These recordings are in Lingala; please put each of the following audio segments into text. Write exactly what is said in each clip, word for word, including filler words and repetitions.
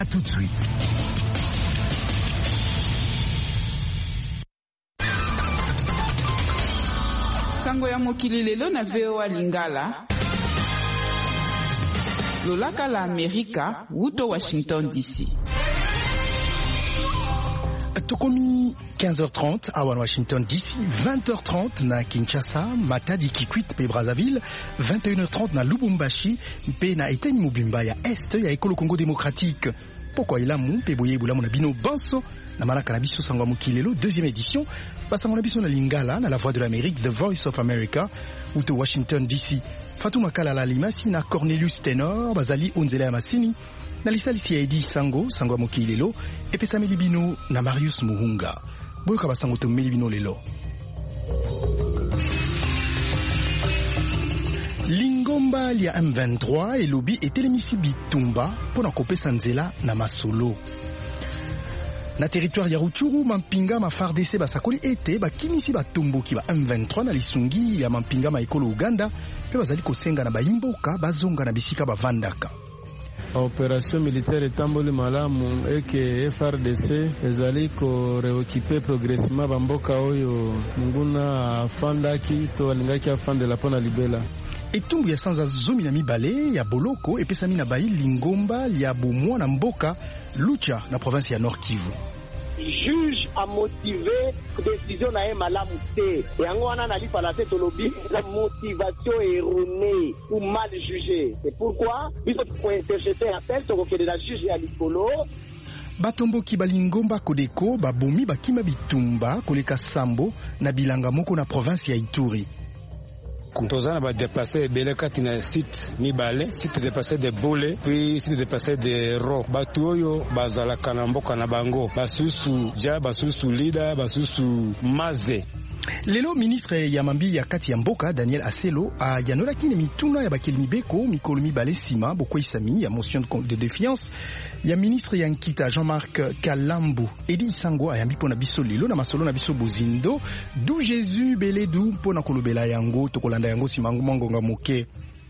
À tout de suite. Sango ya mokili lelo na V O A Lingala. Lolaka la Amerika, wuto Washington D C. Tokomi quinze heures trente à Washington D C, vingt heures trente na Kinshasa, Matadi Kikwit pe Brazzaville, vingt et une heures trente na Lubumbashi, pe na Eteni Mobimba ya Est ya Ekolo Congo démocratique. Pourquoi il a mon pe boye bula mon abino banso na malaka na biso sango mokilelo deuxième édition, basango na biso na Lingala na la voix de l'Amérique, The Voice of America, ou to Washington D C. Fatuma Kalala Limasi na Cornelius Tenor, Bazali Onzela Masini, na lisalisi ya Edi Sango, sango mokilelo, et pesa melibino na Marius Muhunga. Boyoka basango to melibino lelo. Lingomba lia M vingt-trois et lobi etelemisi bitumba pona kopesa nzela na masolo. Na territoire ya Rutshuru, Mampinga ma F A R D C basakoli ete bakimisi batomboki ba M vingt-trois na lisungi ya Mampinga ma ekolo Uganda pe bazali kosenga na baimboka bazonga na bisika bavandaka. Opération militaire etamboli malamu eke F R D C ezali ko reoccuper progressivement bamboka oyo nguna afandaki to alingaki afandela pona libela. Etumbu ya sanza zomi na mibale ya boloko epesami na bayi Lingomba ya bomwa na mboka Lucha na province ya Nord Kivu. Juge a motivé décision na malamu te yango wana na lipala te lobby la motivation erronée ou mal jugée. C'est pourquoi biso pour interjeter appel to que la juge ya likolo batomboki balingomba kodeko babomi bakima bitumba koleka sambo na bilanga moko na province ya Ituri. Tozana ba déplacer belé katina site mibale site déplacer de Bole puis site déplacer de Ro batuoyo bazala kanamboka na bango basusu ja basusu lida basusu maze. Lelo ministre ya mambi ya kati ya mboka Daniel Aselo a yanolaki ni mituna ya bakeli mibeko mikolo mibale sima boko isami ya motion de défiance ya ministre ya nkita Jean-Marc Kalambu Edi Sango ayambi pona biso lelo na masolo na biso bozindo du Jésus beledu pona kolobela yango tokolanda yango simango mongonga moke.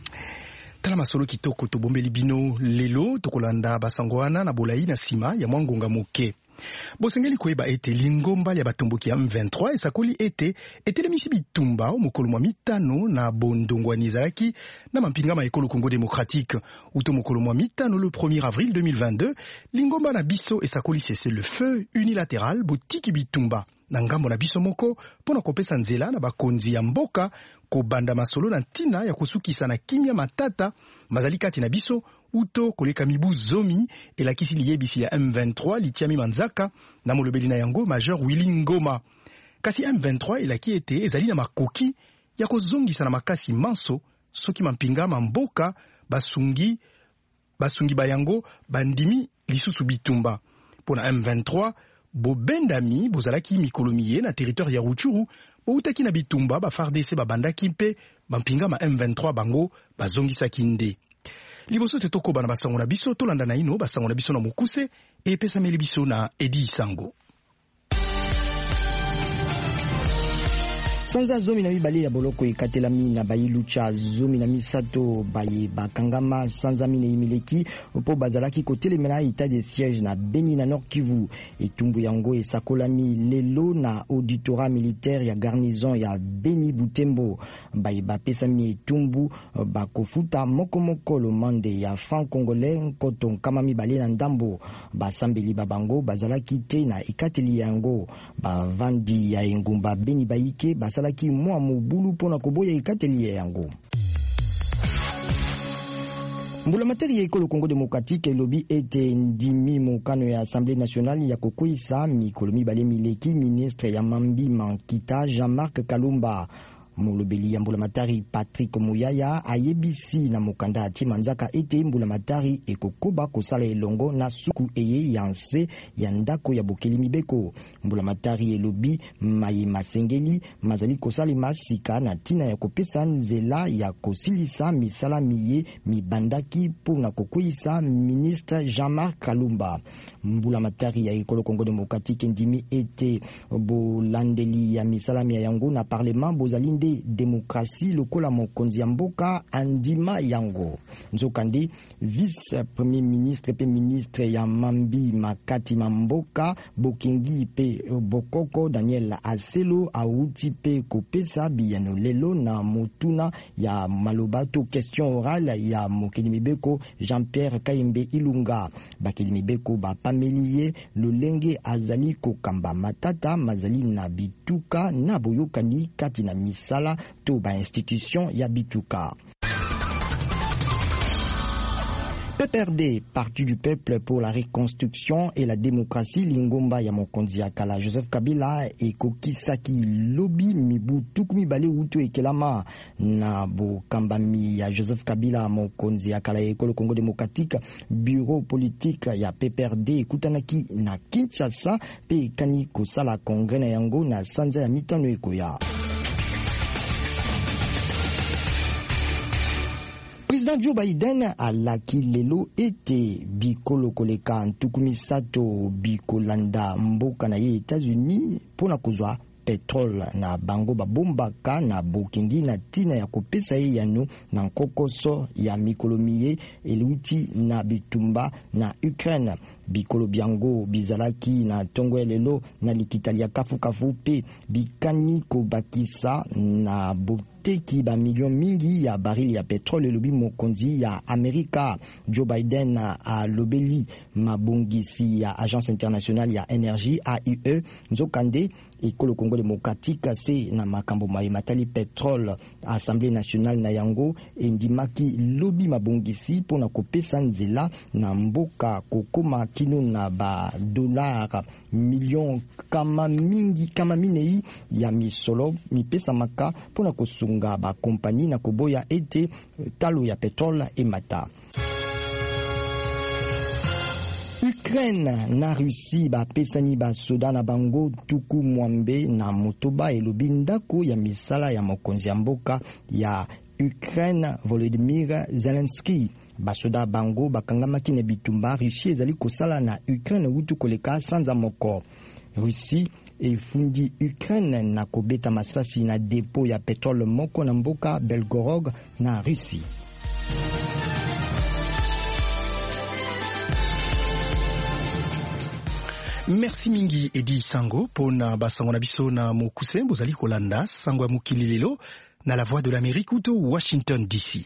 Tala masolo kitoko to bombeli bino lelo tokolanda basangoana na bolai na sima ya mongonga moke. Bosengeli koyeba ete Lingomba ya batomboki ya M vingt-trois esakoli ete etelemisi bitumba mokolo mwa mitano na bondongwa nizalaki na mampinga ma ekolo Congo démocratique uto mokolo mwa mitano le premier avril deux mille vingt-deux. Lingomba na biso esakoli cesse le feu unilatéral botiki bitumba na ngambo na biso moko pona kopesa nzela na bakonzi ya mboka kobanda masolo na ntina ya kosukisa na kimia matata mazali kati na biso uto koleka mibu zomi elakisi liyebisi ya M vingt-trois litiami manzaka na molobeli na yango Major Willy Ngoma. Kasi M vingt-trois elaki ete ezali na makoki ya kozongisa na makasi manso soki mampinga mamboka basungi basungi bayango bandimi lisusu bitumba. Pona M vingt-trois bobendami bozalaki mikolomiye na territoire ya Rutshuru boutaki na bitumba ba F A R D C babandaki mpe mampinga ma M vingt-trois bango bazongisaki nde. Liboso te tokoba na basango na biso tolanda na ino basango na biso na mokuse epesa meli biso na Edi Sango. Sanza zomi na mibale ya boloko ekatelami na bayi Lucha zomi na misato bayi bakangama sanza mine imileki po bazalaki kotelemela état de siège na Beni na Nord Kivu. Etumbu yango esakolami lelo na auditorat militaire ya garnison ya Beni Butembo. Bayi bapesami etumbu bakofuta moko moko lomande ya franc congolais nkoto nkama mibale na ndambo. Basambeli babango bazalaki te na ekateli yango. Bavandi ya engumba Beni bayike basa laki mwa mobulu pona koboya ikateli yango. Mbula materi ya ekolo Congo démocratique lobi ete ndimi mokano ya Assemblée nationale ya kokoisa mikolo mibale mileki ministre ya mambi mankita Jean-Marc Kalumba. Molobeli ya mbulamatari Patrick Muyaya ayebisi na mokanda ati manzaka ete mbulamatari ekokoba kosala elongo na suku eye yanse ya ndako ya bokeli mibeko. Mbulamatari elobi maye masengeli mazali kosala masika na tina ya kopesa nzela ya kosilisa misala miye mibandaki pona kokoisa ministre Jean-Marc Kalumba. Mbulamatari ya ekolo Congo démocratique ndimi ete bolandeli ya misala ya yango na parlement bozali Konde Demokrasi lokola mokonzi ya mboka andima yango. Nzokande vice premier ministre pe ministre ya mambi makati mamboka Bokingi pe Bokoko Daniel Aselo auti pe kopesa biyano lelo na motuna ya malobato question orale ya mokili mibeko Jean-Pierre Kayembe Ilunga. Bakili mibeko ba pameliye lolenge azali kokamba matata mazali na bituka na boyokani kati na misala to ba institution ya bituka. P P R D, Parti du Peuple pour la Reconstruction et la Démocratie, Lingomba ya mokonzi ya kala Joseph Kabila et Kokisaki Lobby mibu tukumi bale utu ekelama na bo kambami ya Joseph Kabila mokonzi ya kala ekolo Congo Démocratique bureau politique ya P P R D kutanaki na Kinshasa pe kani kosala kongre na yango na sanza ya mitano ekoya. Président Joe Biden alaki lelo ete bikolo koleka ntukumisato bikolanda mboka na ye États-Unis pona kozwa petrole na bango babombaka na Bokindi na tina ya kopesa ye yano na nkokoso ya mikolo miye eluti na bitumba na Ukraine. Bikolo biango bizalaki na tongo lelo na likitali ya kafu kafu pe bikani kobakisa na boteki ba million mingi ya barili ya petrole lobi mokonzi ya Amerika. Joe Biden a lobeli mabongisi ya Agence Internationale ya Énergie A I E nzokande ekolo Congo Démocratique se na makambo mai matali petrole Assemblée nationale na yango endimaki lobi mabongisi pona kopesa nzela na mboka kokoma kino na ba dollar million kama mingi kama minei ya misolo mipesa maka pona kosunga ba kompani na koboya ete talo ya petrole emata. Ukraine na Russie ba pesani ba soda na bango tuku mwambe na motoba elobi ndako ya misala ya mokonzi ya mboka ya Ukraine Volodymyr Zelensky. Basoda bango bakangamaki na bitumba Russie ezali kosala na Ukraine wutu koleka sanza moko. Russie efundi Ukraine na kobeta masasi na depo ya petrole moko na mboka Belgorod na Russie. Merci mingi Edi Sango pona basango na biso na mokuse bozali kolanda sango ya mokili lelo na la voix de l'Amérique uto Washington D C.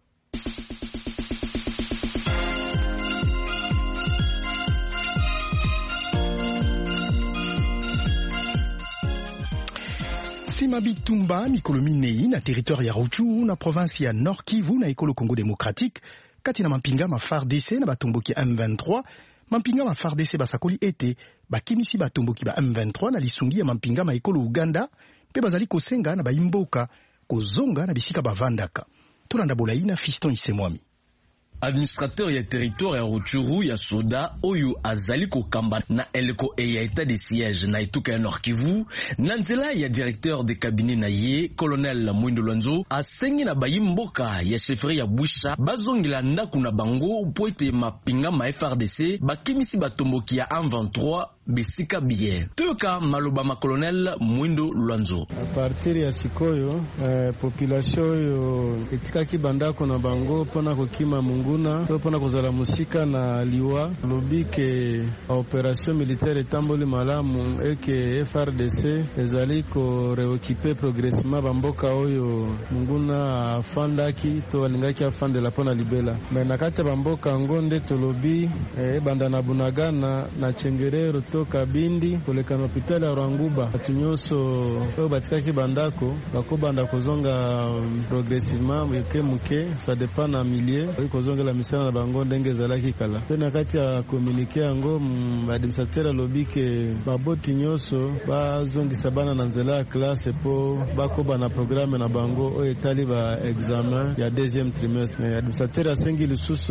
Sima bitumba mikolo minei na territoire ya Rutshuru na province ya Nord Kivu na ekolo Congo Démocratique kati na mampinga ma F A R D C na batomboki M vingt-trois mampinga ma F A R D C basakoli ete bakimisi batomboki ba M vingt-trois na lisungi ya mampinga ma ekolo Uganda pe bazali kosenga na bayimboka kozonga na bisika bavandaka. Tolanda bolai na Fiston Isemwami. Administrateur ya territoire ya Rutshuru ya soda oyo azali kokamba na eleko e ya état de siège na etuka ya Nord Kivu na nzela ya directeur de cabinet na ye colonel Mwindo Lwanzo asengi na bayimboka ya chefferie ya Bwisha bazongela ndaku na bango po ete mapinga ma F R D C bakimisi batomboki ya M vingt-trois besika bien. Toyoka maloba ma colonel Mwindo Lwanzo. A partir ya sikoyo eh, population yo etikaki bandako na bango pona kokima munguna to pona kozala musika na liwa lobi ke operation militaire etamboli malamu eke F R D C ezali ko reokipe progressivement bamboka oyo munguna afandaki to alingaki afandela pona libela mais nakati bamboka ngonde tolobi eh, banda na Bunagana na Chengerero to Kabindi koleka na hospitali ya Rwanguba atunyoso oyo batikaki bandako bako banda kozonga progressivement muke muke ça dépend na milieu kozonga la misana na bango ndenge zalaki kala tena kati ya communiquer yango administrateur lobi ke baboti nyoso bazongisa bana na nzela ya classe po bako bana programme na bango oyo etali ba examen ya deuxième trimestre mais administrateur asengi lisusu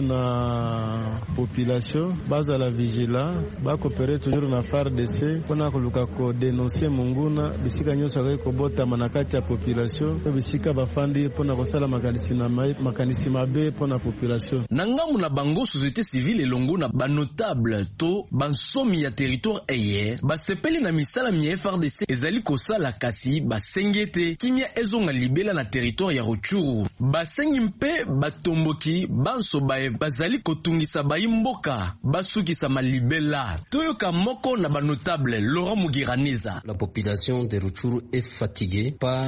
na population bazala vigila bakopere toujours na F A R D C pona koluka ko dénoncer munguna bisika nyoso akaki kobota manakati ya population bisika bafandi pona kosala makanisi na makanisi mabe pona population biso. Nangamu na bango société civile elongo na ba notable to bansomi ya territoire eye basepeli na misala mi F R D C ezali kosala kasi basengete kimia ezonga libela na territoire ya Rutshuru. Basengi mpe batomboki banso bae bazali kotungisa bayimboka basukisa malibela. Toyoka moko na ba notable Laurent Mugiraniza. La population de Rutshuru est fatiguée par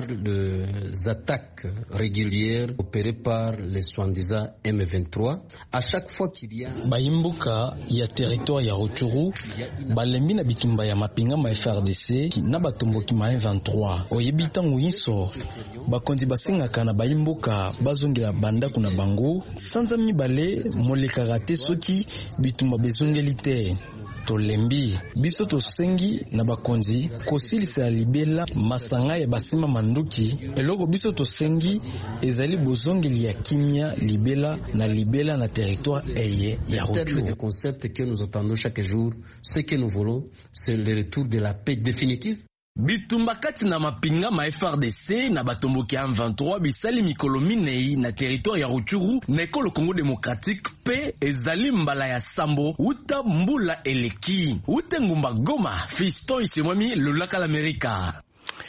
les attaques régulières opérées par les soi-disant M vingt-trois. À chaque fois qu'il y a bayimboka ya territoire ya Rutshuru balembi na bitumba ya mapinga ma F R D C na batomboki ma M vingt-trois. Oyebita nguiso bakonzi basengaka na bayimboka bazongela banda kuna bango sanza mibale moleka te soki bitumba bezongeli te. Tolembi biso tosengi na bakonzi kosilisa libela masanga ya basima manduki eloko biso tosengi ezali bozongeli ya kimia libela na libela na territoire eye ya Rutshuru. Le concept que nous entendons chaque jour, ce que nous voulons, c'est le retour de la paix définitive. Bitumba kati na mapinga ma F R D C na batomboki ya M vingt-trois bisali mikolo minei na territoire ya Rutshuru na ekolo Congo démocratique pe ezali mbala ya sambo uta mbula eleki ute ngumba Goma Fiston Isemwami lolaka l'Amerika.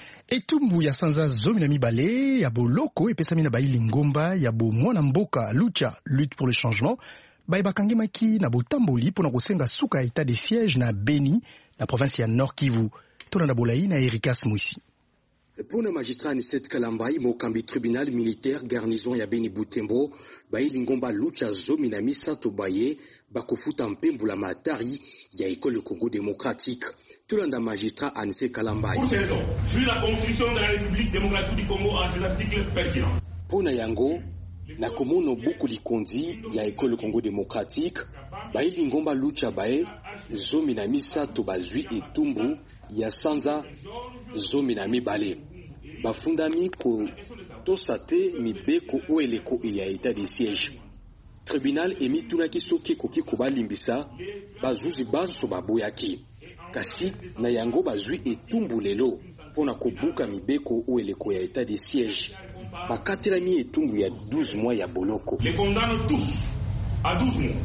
Etumbu ya sanza zomi na mibale ya boloko epesami na baili ngomba ya bo mwana mboka Lucha lutte pour le changement baye bakangemaki na botamboli pona kosenga suka état de siège na Beni na province ya Nord Kivu. Tolanda Bolayi na Erikas Mwisi. Pour le magistrat Anicet Kalambai, mokambi tribunal militaire garnison ya Beni Butembo, baili ngomba Lucha zomi na misato baye bakofuta mpembula matari ya école Congo démocratique. Tolanda magistrat Anicet Kalambai. Pour ces raisons, vu la constitution de la République démocratique du Congo en ses articles pertinents. Pona yango na komono buku likondi ya école Congo démocratique, baili ngomba Lucha baye zomi na misato bazwi etumbu ya sanza zomi na mibale bafundami ko tosate mibeko oeleko ya état de siège. Tribunal emitunaki soki koki kobalimbisa bazuzi banso baboyaki kasi na yango bazwi etumbu lelo pona kobuka mibeko oeleko ya état de siège bakatelami etumbu ya douze mois ya boloko. Les condamne tous à douze mois.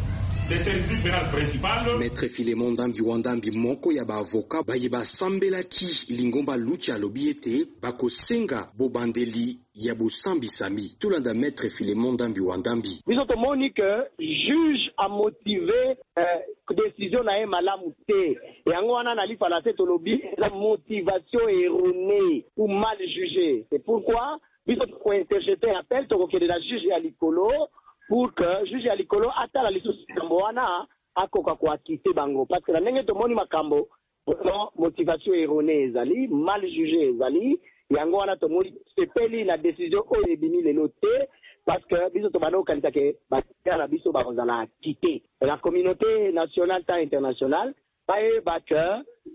Maître Philémon Ndambi Wandambi moko ya ba avocat baye basambelaki lingomba Lucha lobiete bakosenga bobandeli ya bosambisami. Tolanda Maître Philémon Ndambi Wandambi. Biso tomoni que juge a motivé euh, décision na ye malamu te. Yango wana na lifa la tête lobi la motivation erronée ou mal jugée. C'est pourquoi biso ko interjeter appel to ko de la juge ya likolo pour que juge ya likolo atala lisusu kambo wana akoka ko akite bango parce que la ndenge to moni makambo non motivation erronée ezali mal jugé ezali yango wana to moni sepeli la décision o ebimi le noté parce que biso to bano kalita ke ba na biso ba kozala quitter la communauté nationale ta internationale bae ba que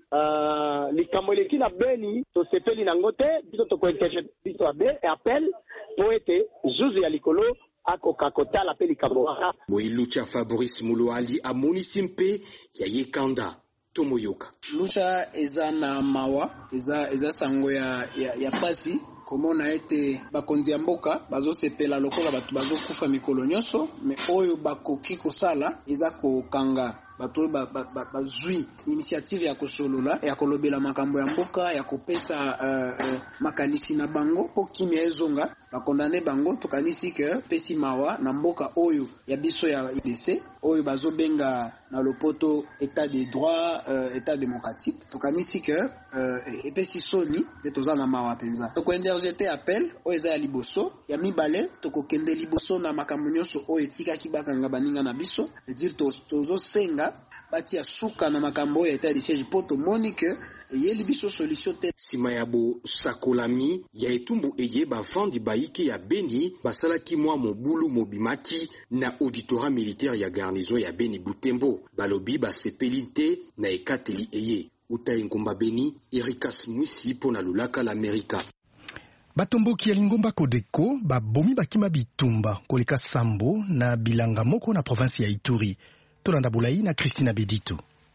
euh likambo leki na Beni to sepeli na ngote biso to ko interjeter biso appel pour être juge ya likolo akoka kotala peli kaboa. Lucha Fabrice Muluali amonisi mpe ya yekanda tomoyoka. Lucha eza na mawa eza eza sango ya ya, ya pasi komona ete bakonzi ya mboka bazosepela lokola batu bazokufa mikolo nyonso me oyo bakoki kosala eza kokanga bato ba bazwi initiative ya kosolola ya kolobela makambo ya mboka ya kopesa uh, uh, makanisi na bango po kimia ezonga bakondane bango tokanisi ke pesi mawa na mboka oyo ya biso ya I D C oyo bazobenga na lopoto état de droit uh, état démocratique tokanisi ke uh, epesi soni pe tozana mawa penza to interjeter appel oyo eza ya liboso ya mibale tokokende liboso na makambo nyonso oyo etikaki bakanga baninga na biso dire tozo senga batia suka na makambo ya état de siège poto monique yeli biso solution te sima ya bo sakolami ya etumbu eye bafandi baike ya Beni basalaki mwa mobulu mobimaki na auditorat militaire ya garnison ya Beni Butembo balobi basepeli te na ekateli eye utai ngomba Beni Erikas Mwisi pona lulaka l'Amerika. Batomboki ya lingomba Kodeko babomi bakima bitumba koleka sambo na bilanga moko na province ya Ituri. Tolanda Bolayi na Christina Bedito.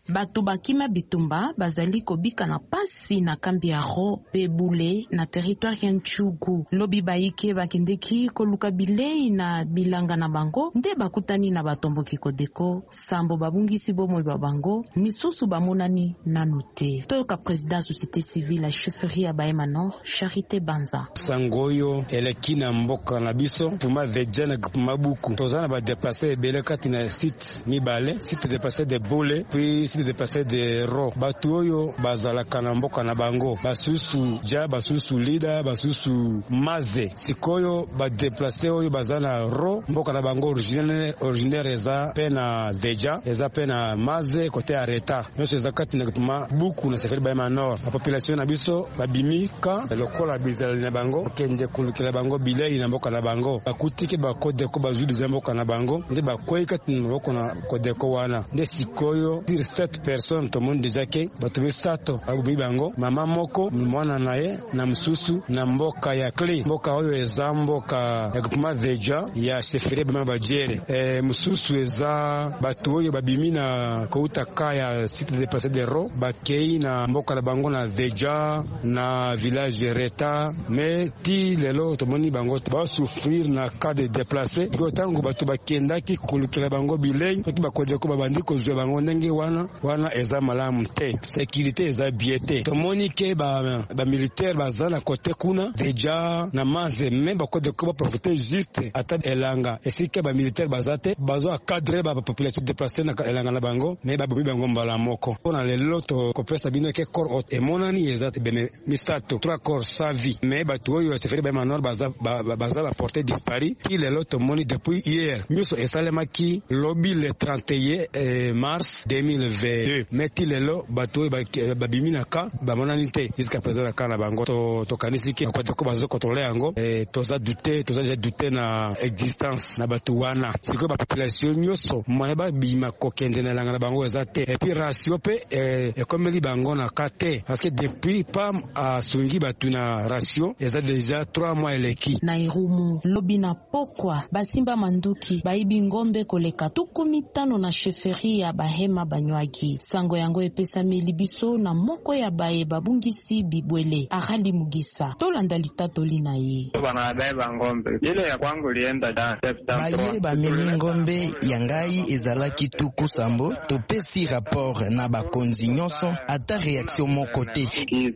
Bato bakima bitumba bazali kobika na pasi na kambi ya ro pe bule na territoire ya Ntchugu. Lobi baike bakendeki koluka bilei na bilanga na bango nde bakutani na batomboki kodeko sambo babungisi bomoi ba bango misusu bamonani nanu te. Toyoka président société civile la chefferie ya Bahema Nord Charité Banza. Sangoyo eleki na mboka na biso tuma veja na groupement buku tozana ba déplacer ebele kati na site mibale site déplacer de bole puis site déplacer de ro batu oyo bazalaka na mboka na bango basusu ja basusu lida basusu maze sikoyo ba déplacer oyo bazana ro mboka na bango originaire originaire eza pena veja eza pena maze côté areta nyonso eza kati na groupement buku na seferi Bahema Nord. La population na biso babimi ka lokola bizali na bango kende kulukela bango bilei na mboka na bango bakutike ba kodeko bazuli za mboka na bango nde bakoyika tinoko na kodeko wana nde sikoyo sur sept personnes to monde déjà ke batubi sato abubi bango mama moko mwana naye na msusu na mboka ya clé mboka oyo eza mboka ya groupement veja ya chefferie Bahema Bajere e msusu eza batu oyo babimi na kouta ka ya site de passer de ro bakei na mboka na bango na veja na village reta mais ti lelo tomoni bango ba souffrir na cas de déplacer ko tango batu bakendaki kulukela bango bilei ki bakoje ko babandi ko zwe bango ndenge wana wana eza malamu te sécurité eza biete tomoni ke ba ba militaire bazana côté kuna veja na maze même bakoje ko ba profiter juste ata elanga esike ba militaire bazate bazo cadrer ba population déplacer na elanga na bango mais ba bobi bango mbala moko ona lelo to ko pesa bino ke corps et monani ezate bene misato trois corps sa vie mais batu oyo seferi Bahema Nord baza baza ba porter disparu il est l'autre moni depuis hier nyuso esalemaki lobby le trente et un mars deux mille vingt-deux mais il est lo batu oyo babimi na ka ba monani te jusqu'à présent na ka na bango to to kanisi ki ko ko bazo contrôler yango et toza douter toza j'ai douter na existence na batu wana siko ba population nyuso moye ba bima kokende na langa na bango ezate et puis ratio pe et comme li bango na kate parce que depuis pas à sungi batu na ratio eza déjà trois mois eleki na irumu lobi na pokwa basimba manduki baibi ngombe koleka tuku mitano na chefferie ya Bahema Banywaki sango yango epesa milibiso na moko ya bae babungisi bibwele Arali Mugisa tolanda litato lina ye bana beba ngombe ile ya kwangu lienda da baye bameli ngombe yangai ezalaki tuku sambo topesi rapport na bakonzi nyonso ata réaction moko te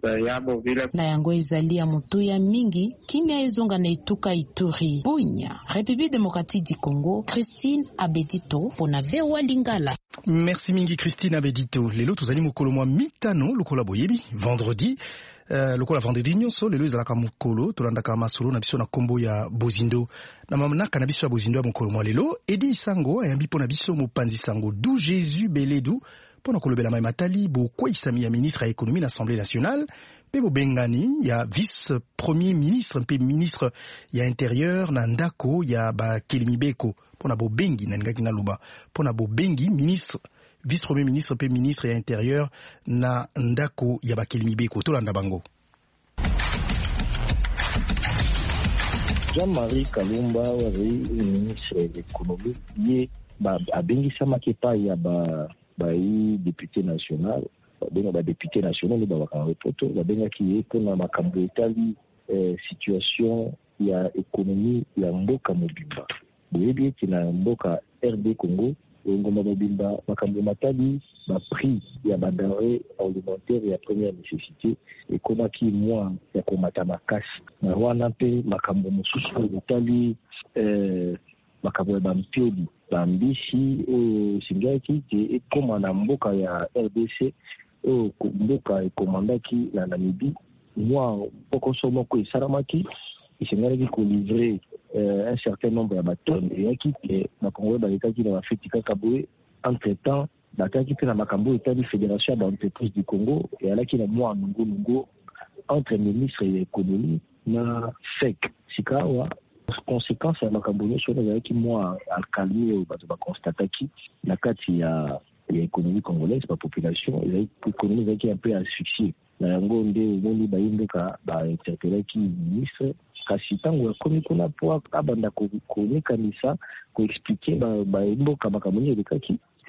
na yango ezali ya mutu ya mingi kimia ezonga na ituka Ituri Bunya République démocratique du Congo. Christine Abedito pona V O A Lingala. Merci mingi Christine Abedito. Lelo tozali mokolo mwa mitano lokola boyebi vendredi Uh, lokola vendredi nyonso lelo ezalaka mokolo tolandaka masolo na biso na kombo ya bozindo na mamnaka na biso ya bozindo ya mokolo mwa lelo Edi Sango ayambi pona biso mopanzi sango du Jésus Beledu pona kolobela mai matali bokweyisami ya ministre ya économie na Assemblée nationale pe bobengani ya vice premier ministre mpe ministre ya intérieur na ndako ya bakeli beko pona bobengi na ngaki na luba pona bobengi ministre vice premier ministre pe ministre ya intérieur na ndako ya bakeli beko tolanda bango. Jean-Marie Kalumba waziri ministre de l'économie ye ba abengisamaki pa ya ba ba yi député national benga ba député national ni ba wakapoto babengaki ye kuna makambo etali eh, situation ya économie ya mboka mobimba boyebi tina mboka R D Congo ngomba mobimba makambo matali ba prix ya badare alimentaire ya première nécessité ekomaki mwa ya komata makasi na wana mpe makambo mosusu etali eh, makambo ya bampioli bambisi oyo singaki te ekoma na mboka ya R D C oyo mboka ekomandaki na Namibie mwa pokoso moko esalamaki esengalaki kolivre euh, un certain nombre ya batonnes eyaki te bakongo balekaki na bafeti kaka boye entre temps bakaki mpe na makambo etali fédération ya baentreprise du Congo eyalaki na mwa nungunungu entre ministre ya économie na F E C sika awa conséquence ya makambo nyonso wana ezalaki mwa alkalmi oyo bato baconstataki na kati ya ya économie congolaise ba population ezalaki économie ezalaki un peu asphyxiée na yango nde omoni bayimbeka bainterpelaki ministre kasi ntango yakomi kuna po abanda komekanisa koexplike bayimboka makambo nyonso elekaki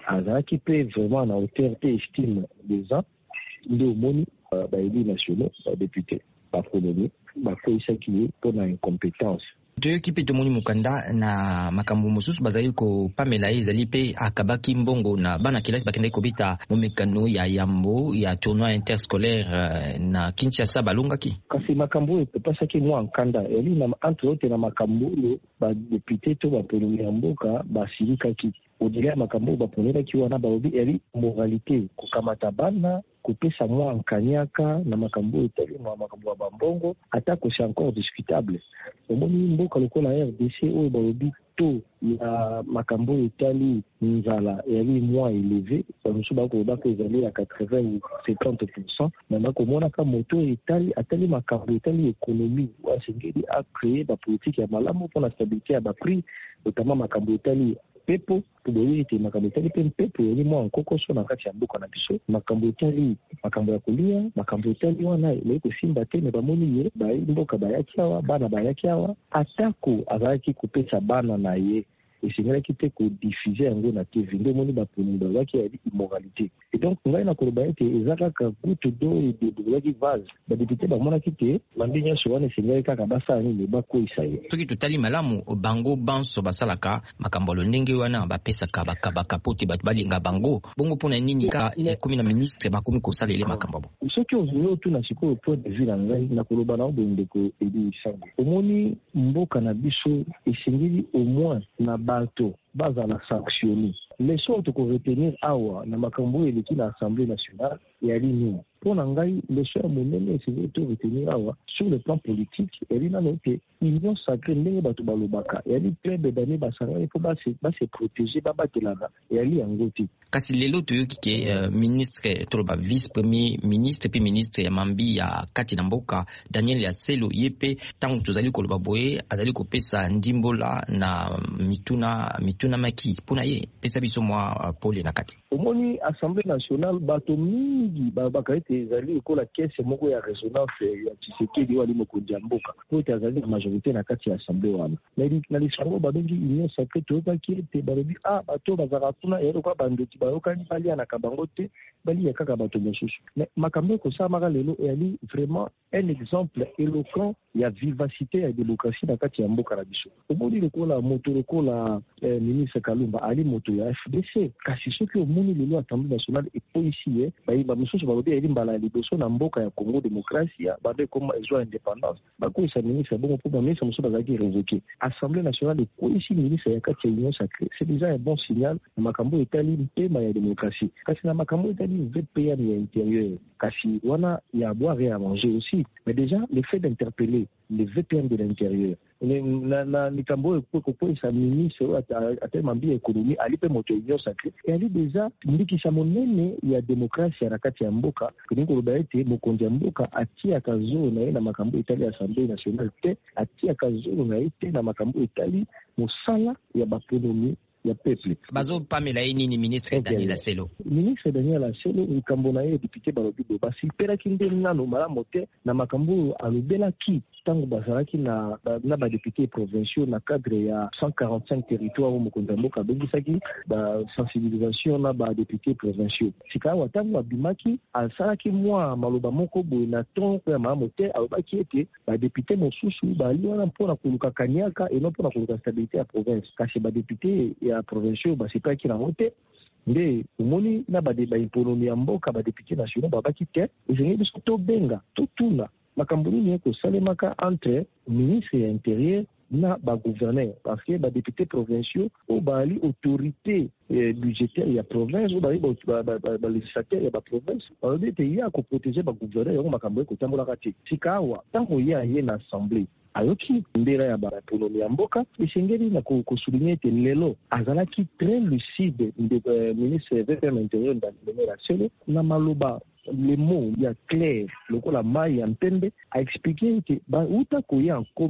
azalaki pe vraiment na hauteur te estime des ans nde omoni baéli nationaux badéputé bakoloni bakoyisaki ye mpo na incompétence. toyoki mpe tomoni mokanda na makambo mosusu bazali kopamela ye ezali mpe akabaki mbongo na bana kelasi bakendaki kobeta momekano ya yambo ya tournoi interscolaire na Kinshasa balongaki. Kasi makambo oyo epasaki mwa nkanda eli na entre autres na makambo oyo badepute to bapololi ya mboka basilikaki odele ya makambo oyo baponelaki wana balobi eli moralité kokamata bana kopesa mwa nkanyaka na makambo oyo etali na makambo ya bambongo atako c'est encore discutable. Omoni mboka lokola R D C oyo balobi to ya makambo oyo etali nzala yali mwa élevé bamosusu bakoloba ko ezali ya quatre-vingts ou cinquante pour cent na bakomonaka moto etali atali makambo etali économie wasengeli acréer bapolitike ya malamu mpona stabilité ya baprix notamment makambo etali pepo tuboyi ete makambo etali mpe mpepo yali mwa nkokoso na kati ya mboka na biso makambo etali makambo ya kolia makambo etali wana elei kosimba te me bamoni ye mboka bayaki awa bana bayaki awa atako azalaki kopesa bana na ye esengelaki te kodiffuze yango na T V nde omoni baponi bazalaki ya immoralité et donc ngai na koloba ete eza kaka goutte d'eau ebebelaki vase badepute bamonaki te bambi nyonso wana esengeli kaka basala nini bakoyisa ye. Soki totali malamu bango banso basalaka makambo ndenge wana bapesaka bakabakapote bato balinga bango bongo mpona nini ka ekomi na ministre bakomi kosalela makambo abo. Soki ozwi otuna sikoyo point de vue na ngai na koloba na obo ndeko Eli Sango omoni mboka na biso esengeli au moins na bato bazala sanctionné leso toko retenir awa na makambo eleki na Assemblée nationale yali nini mpona ngai leso ya monene esengeli to retenir awa sur le plan politique yali nano te union sacrée ndenge bato balobaka yali plebe bane basangani mpo base protéger babatelaka yali yango te. Kasi lelo toyoki ke uh, ministre toloba vice premier ministre pe ministre ya mambi ya kati na mboka Daniel Aselo ye pe tango tozali koloba boye azali kopesa ndimbola na mituna mituna maki mpona ye pesa biso mwa uh, pole na kati. Omoni Assemblée nationale bato mingi babaka ete ezali ekola kese moko ya résonance ya Tshisekedi wali mokonzi ya mboka po ete azali na majorité na kati ya Assemblée wana na lisango babengi union sacrée toyokaki ete balobi ah bato bazalaka kuna eyelokwa bandeki bayokani balianaka bango te balia kaka bato mosusu mais makambo ekosalamaka lelo eyali vraiment un exemple éloquent ya vivacité ya démocratie na kati ya mboka na biso. Omoni lokola moto lokola eh, ministre Kalumba ali moto ya F D C kasi soki omoni lelo Assemblée nationale epoisi ye bayimba mosusu balobi eyali mbala ya liboso na mboka ya Congo démocratie babe koma ezwa indépendance bakoyisa ministre bongo mpo baministre mosusu bazalaki révoqué. Assemblée nationale epoisi ministre ya kati ya union sacrée c'est déjà un bon signal na makambo etali mpema ya démocratie kasi na makambo etali V P M ya intérieur kasi wana ya boire et à manger aussi mais déjà le fait d'interpeller les V P M de l'intérieur na na likambo ekokoisa ministre atema mbi économie ali pe moto union sacrée et ali déjà ndikisa monene ya démocratie na kati ya mboka kini koloba ete mokonzi ya mboka atia kazo na ye na makambo etali Assemblée nationale te atia kazo na ye te na makambo etali mosala ya baponomi ya peuple. Bazo pamela ye nini ministre Daniel Aselo? Ministre Daniel Aselo likambo na ye député balobi do basi peraki nde nano malamu te na makambo alobelaki tango bazalaki na na ba députés provinciaux na cadre ya cent quarante-cinq territoires mokonzi mboka abengisaki ba sensibilisation na ba députés provinciaux sika wa tango abimaki asalaki mwa maloba moko boye na ton ya malamu te alobaki ete ba députés mosusu bali wana mpona koluka kanyaka et non mpona koluka stabilité ya province kasi ba députés ya provinciaux basepaki na mote nde omoni na badeba économie ya mboka badepute nationaux babaki te ezengeli biso tobenga totuna makambo nini ekosalemaka entre ministre ya intérieur na bagouverneur parce que badepute provinciaux oyo bali autorité eh, budgétaire ya province oyo bali balégislateur ya baprovince balobi ete ye akoprotege bagouverneur yango makambo ekotambolaka te sika awa ntango ye aye na assemblée ayoki mbera ya baponomi ya mboka esengeli na kosouligne ete lelo azalaki très lucide de uh, ministre V P M intérieur Daniel Aselo na maloba le mot ya clair lokola mai ya mpembe a expliqué ete bauta koya nkoma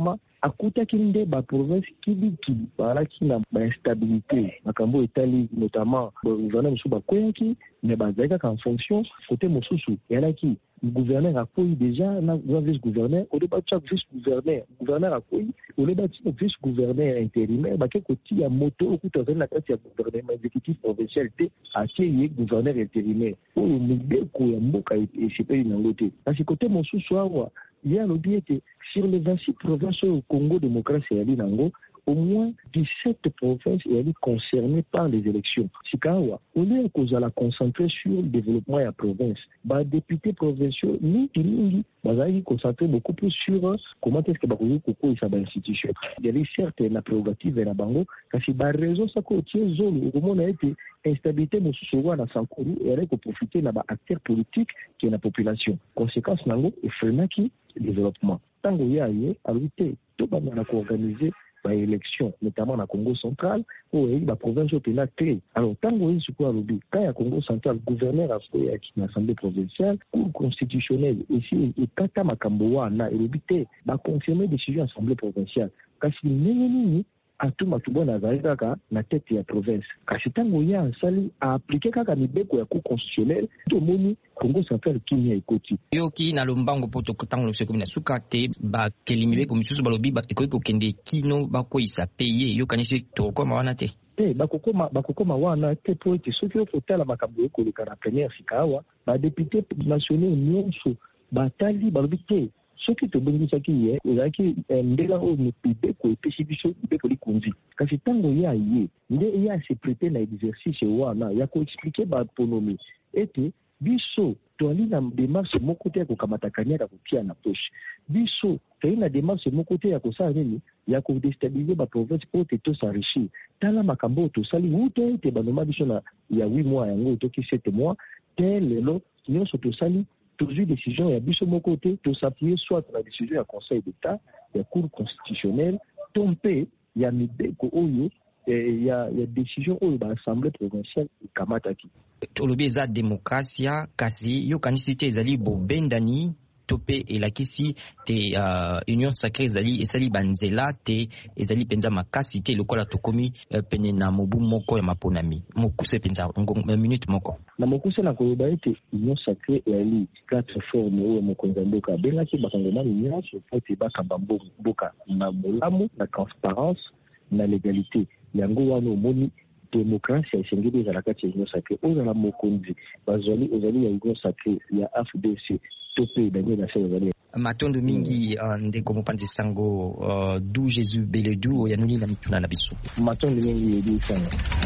akutaki nde baprovince kiliki bazalaki na bainstabilité makambo etali notamment gouverneur mosusu bakweyaki me bazalaki kaka en fonction kote mosusu eyalaki gouverneur akwei déjà na vice gouverneur au début chaque vice gouverneur gouverneur akwei au début chaque vice gouverneur intérimaire bake kotia moto okuta azali na kati ya gouvernement exécutif provincial te atie gouverneur intérimaire oyo mibeko ya mboka esepeli nango te kasi kote mosusu awa ye alobi ete sur les vingt-six provinces au Congo démocratie yali nango au moins dix-sept provinces et concernées par les élections. Sikawa, au lieu de la concentrer sur le développement de la province, les députés provinciaux, ni Kilingi, ils concentrer beaucoup plus sur comment est-ce que Bakouzou Koko est sa institution. Il y avait certes la prérogative et la bango, parce que la raison, c'est que le zone, au moment où a été instabilité, nous sommes dans Sankourou, et avec profiter de l'acteur politique qui est la population. Conséquence, nango, et freiner qui le développement. Tango yaye, à l'unité, tout le monde a organisé ba élection notamment na Congo central où il ba province opéna clé alors tango yi suko alobi quand ya Congo central gouverneur asoya ki na assemblée provinciale cour constitutionnelle ici et kata makambo wana elobité ba confirmer décision assemblée provinciale kasi nini nini atuma tubona zaidaka na tête ya province kasi tango ya sali a appliquer kaka mibeko ya cour constitutionnelle to moni Congo central kinya ikoti yoki na lombango poto tango le sekomina sukate ba kelimibe ko misusu balobi ba ekoki kokende kino bakoisa payer yo kanisi to koma wana te te bakokoma bakokoma wana te po ete soki okotala makambo ekoleka na première sikawa ba député nationaux nyonso batali balobi te soki tobongisaki ye ezalaki ndela oyo mibeko epesi biso mibeko likunzi kasi ntango ya ye nde ye ase prete na exercice wana ya koexplike baautonomie ete biso toali na démarche moko te ya kokamata kaniaka kotia na poche biso toali na démarche moko te ya kosala nini ya kodestabilize baprovince po ete tosenrichir tala makambo oyo tosali wuta ete banoma biso na ya huit mois yango toki sept mois te lelo nyonso tosali tozwi décision ya biso moko te tosappuye soit na décision ya conseil d'état ya cour constitutionnelle to mpe ya mibeko oyo il y a il y a décision oyo ba assemblée provinciale ikamataki tolobi eza demokrasia kasi yo kanisi te ezali bobendani tope elakisi te uh, union sacrée ezali esali banzela te ezali penza makasi te lokola tokomi uh, pene na mobu moko ya maponami mokuse penza minute moko na mokuse na koloba ete union sacrée ezali quatre forme oyo mokonzi ya mboka abengaki bakongomani nyonso po ete bakamba mboka na molamu na transparence na légalité yango wana omoni démocratie esengeli ezala kati ya union sacrée ozala mokonzi bazali ozali ya union sacrée ya F D C to pe daniel na sala ezali matondo mingi uh, ndeko mopanzi sango uh, du Jésus beledu oyanuli na mituna na biso matondo mingi yedi sana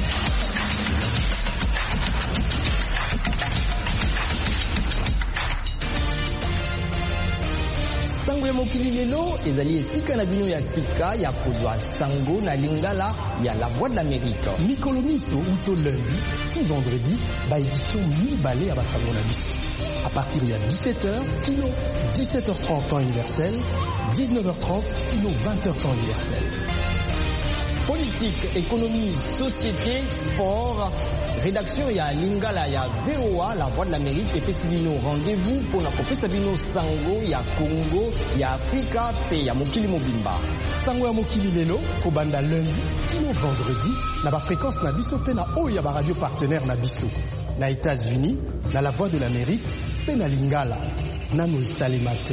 sango ya mokili lelo ezali esika na bino ya sika ya kozwa sango na lingala ya la voix de l'Amérique mikolo miso uto lundi ti vendredi ba édition mibale ya basango na biso à partir de dix-sept heures kilo dix-sept heures trente temps universel dix-neuf heures trente kilo vingt heures temps universel politique économie société sport rédaction ya lingala ya V O A la voix de l'Amérique epesi bino rendez-vous pona kopesa bino sango ya Congo ya Afrika pe ya mokili mobimba sango ya mokili lelo kobanda lundi kino vendredi na ba fréquence na biso pe na oyo ya ba radio partenaire na biso na États-Unis na la voix de l'Amérique pe na lingala nano esalema te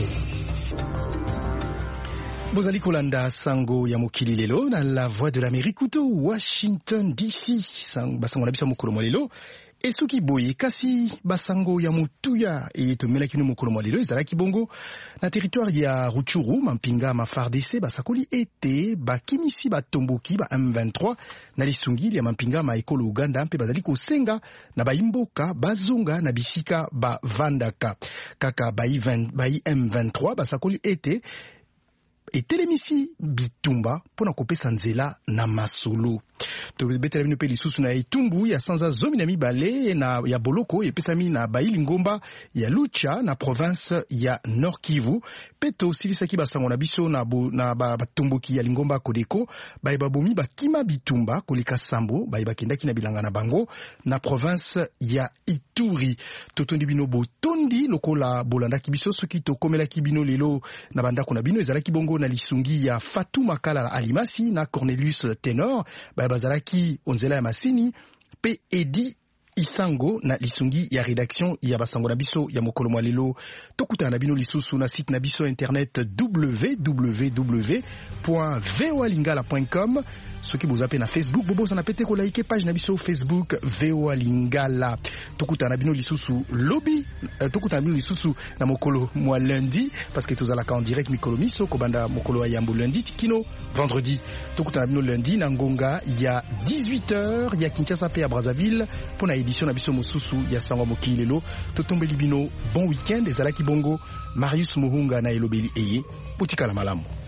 bozali kolanda sango ya mokili lelo na la voix de l'Amérique uto Washington D C sango basango na biso mokolo mwa lelo esuki boye kasi basango ya mutuya e tomelaki no mokolo mwa lelo ezalaki bongo na territoire ya Rutshuru mampinga ma F A R D C basakoli ete bakimisi batomboki ba M vingt-trois na lisungili ya mampinga ma ekolo Uganda mpe bazali kosenga na baimboka bazonga na bisika ba vandaka kaka bayi M vingt-trois basakoli ete etelemisi bitumba pona kopesa nzela na masolo tobetela bino pe lisusu na Itumbu ya sanza zomi na mibale na ya boloko epesami na Baili Ngomba ya Lucha na province ya Nord Kivu. Peto silisaki basango na biso na, bo, na batomboki ya Lingomba Kodeko baye babomi bakima bitumba koleka sambo baye bakendaki na bilanga na bango na province ya Ituri. Totondi bino botondi lokola bolandaki biso soki tokomelaki bino lelo na bandako na bino ezalaki bongo na lisungi ya Fatou Makala Alimasi na Cornelius Tenor baye bazalaki onzela ya masini pe Edi Isango na lisungi ya rédaction ya basango na biso ya mokolo mwa lelo. Tokuta na bino lisusu na site na biso internet w w w point voa lingala point com. Soki bozape na Facebook bobosa na pete ko like page na biso Facebook Voa Lingala. Tokuta na bino lisusu lobby uh, tokuta na bino lisusu na mokolo mwa lundi parce que tozalaka en direct mikolo miso ko banda mokolo ya yambo lundi tikino vendredi. Tokuta na bino lundi na ngonga ya dix-huit heures ya Kinshasa pe ya Brazzaville pona édition na biso mosusu ya sango mokilelo. Totombeli bino bon week-end ezalaki bongo Marius Muhunga na elobeli eye putika la malamu.